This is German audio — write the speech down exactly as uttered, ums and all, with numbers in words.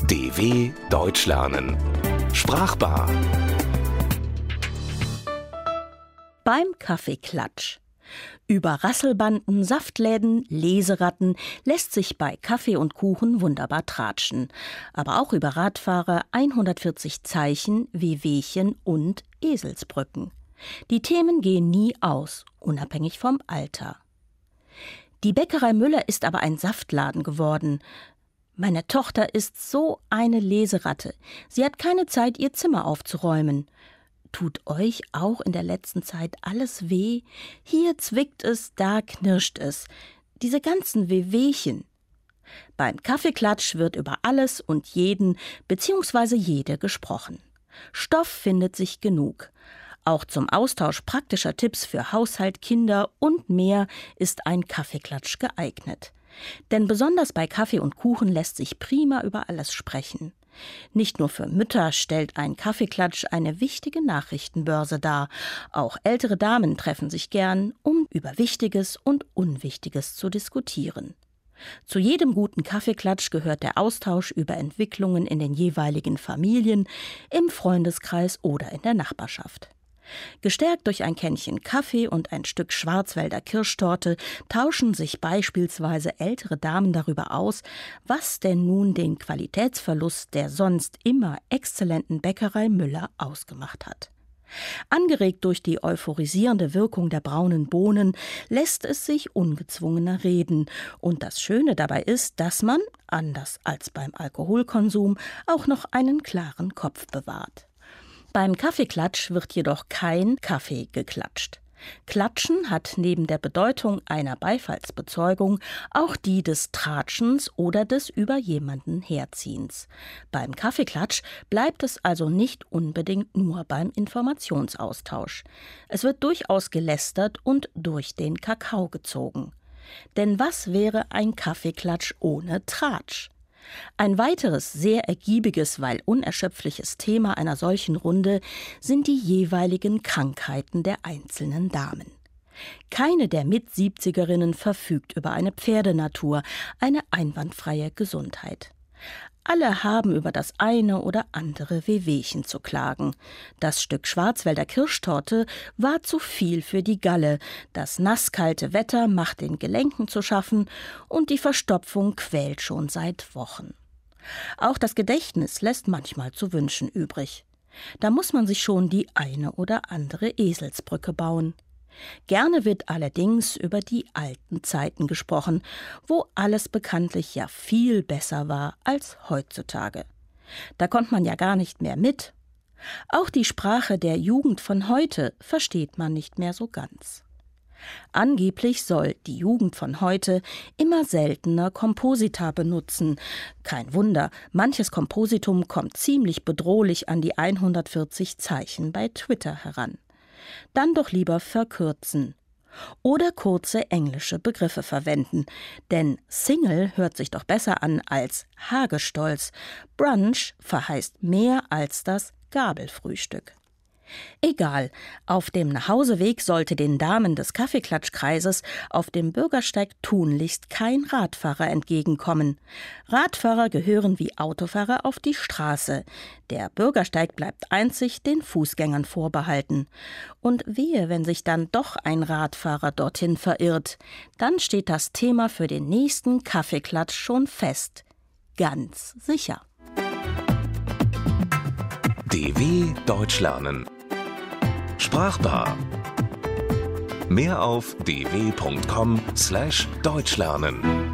D W Deutsch lernen. Sprachbar. Beim Kaffeeklatsch. Über Rasselbanden, Saftläden, Leseratten lässt sich bei Kaffee und Kuchen wunderbar tratschen. Aber auch über Radfahrer, hundertvierzig Zeichen, Wehwehchen und Eselsbrücken. Die Themen gehen nie aus, unabhängig vom Alter. Die Bäckerei Müller ist aber ein Saftladen geworden. Meine Tochter ist so eine Leseratte. Sie hat keine Zeit, ihr Zimmer aufzuräumen. Tut euch auch in der letzten Zeit alles weh? Hier zwickt es, da knirscht es. Diese ganzen Wehwehchen. Beim Kaffeeklatsch wird über alles und jeden bzw. jede gesprochen. Stoff findet sich genug. Auch zum Austausch praktischer Tipps für Haushalt, Kinder und mehr ist ein Kaffeeklatsch geeignet. Denn besonders bei Kaffee und Kuchen lässt sich prima über alles sprechen. Nicht nur für Mütter stellt ein Kaffeeklatsch eine wichtige Nachrichtenbörse dar. Auch ältere Damen treffen sich gern, um über Wichtiges und Unwichtiges zu diskutieren. Zu jedem guten Kaffeeklatsch gehört der Austausch über Entwicklungen in den jeweiligen Familien, im Freundeskreis oder in der Nachbarschaft. Gestärkt durch ein Kännchen Kaffee und ein Stück Schwarzwälder Kirschtorte tauschen sich beispielsweise ältere Damen darüber aus, was denn nun den Qualitätsverlust der sonst immer exzellenten Bäckerei Müller ausgemacht hat. Angeregt durch die euphorisierende Wirkung der braunen Bohnen lässt es sich ungezwungener reden. Und das Schöne dabei ist, dass man, anders als beim Alkoholkonsum, auch noch einen klaren Kopf bewahrt. Beim Kaffeeklatsch wird jedoch kein Kaffee geklatscht. Klatschen hat neben der Bedeutung einer Beifallsbezeugung auch die des Tratschens oder des über jemanden Herziehens. Beim Kaffeeklatsch bleibt es also nicht unbedingt nur beim Informationsaustausch. Es wird durchaus gelästert und durch den Kakao gezogen. Denn was wäre ein Kaffeeklatsch ohne Tratsch? Ein weiteres sehr ergiebiges, weil unerschöpfliches Thema einer solchen Runde sind die jeweiligen Krankheiten der einzelnen Damen. Keine der Mit-Siebzigerinnen verfügt über eine Pferdenatur, eine einwandfreie Gesundheit. Alle haben über das eine oder andere Wehwehchen zu klagen. Das Stück Schwarzwälder Kirschtorte war zu viel für die Galle, das nasskalte Wetter macht den Gelenken zu schaffen und die Verstopfung quält schon seit Wochen. Auch das Gedächtnis lässt manchmal zu wünschen übrig. Da muss man sich schon die eine oder andere Eselsbrücke bauen. Gerne wird allerdings über die alten Zeiten gesprochen, wo alles bekanntlich ja viel besser war als heutzutage. Da kommt man ja gar nicht mehr mit. Auch die Sprache der Jugend von heute versteht man nicht mehr so ganz. Angeblich soll die Jugend von heute immer seltener Komposita benutzen. Kein Wunder, manches Kompositum kommt ziemlich bedrohlich an die hundertvierzig Zeichen bei Twitter heran. Dann doch lieber verkürzen oder kurze englische Begriffe verwenden, denn Single hört sich doch besser an als Hagestolz. Brunch verheißt mehr als das Gabelfrühstück. Egal, auf dem Nachhauseweg sollte den Damen des Kaffeeklatschkreises auf dem Bürgersteig tunlichst kein Radfahrer entgegenkommen. Radfahrer gehören wie Autofahrer auf die Straße. Der Bürgersteig bleibt einzig den Fußgängern vorbehalten. Und wehe, wenn sich dann doch ein Radfahrer dorthin verirrt, dann steht das Thema für den nächsten Kaffeeklatsch schon fest. Ganz sicher. D W Deutsch lernen. Sprachbar. Mehr auf d w punkt com slash deutsch lernen.